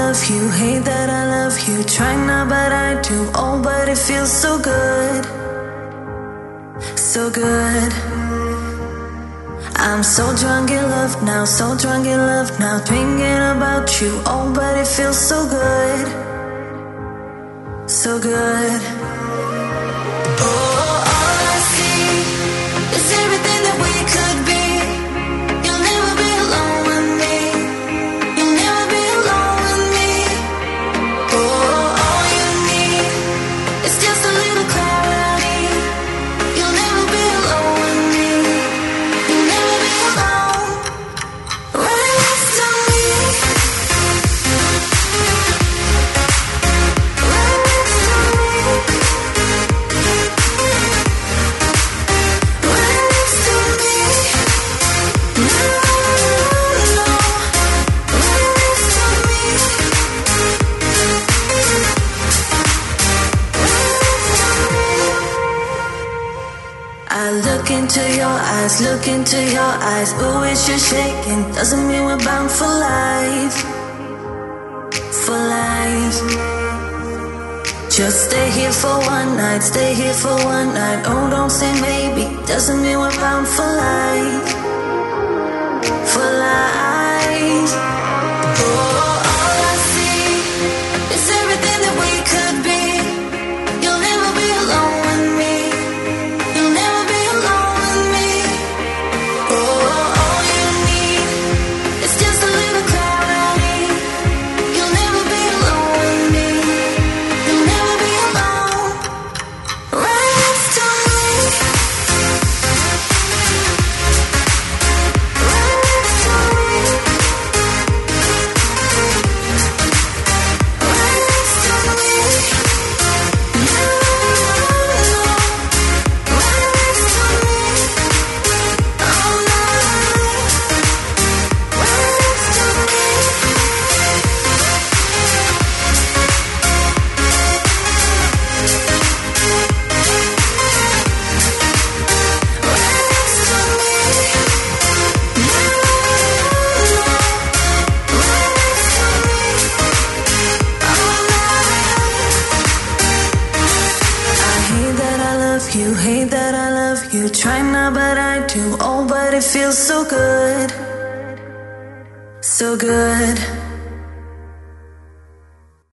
love you, hate that I love you. Try not, but I do. Oh, but it feels so good, so good. I'm so drunk in love now, so drunk in love now. Thinking about you, oh, but it feels so good, so good. Oh, all I see is everything that we could be. You'll never be alone with me. You'll never be alone with me. Oh, all you need is just a little clarity. You'll never be alone with me. You'll never be alone. Right next to me. Right next to me. Right next to me. No, no. Right next to me. I look into your eyes, look into your eyes. Ooh, it's just shaking. Doesn't mean we're bound for life, for life. Just stay here for one night, stay here for one night. Oh, don't say maybe. Doesn't mean we're bound for life, for life. Oh, all I see is everything that we could be. You'll never be alone with me. You'll never be alone with me. Oh, all you need is just a little clarity. You'll never be alone with me. You'll never be alone. Right next to me. Right next to me. Right next to me. No, no. Right next to me. Oh, no. Right next to me. Right next to me. No, no. Right next to me. Oh, no. I hate that I love you, hate that I love you. Try not, but I do. Oh, but it feels so good, so good.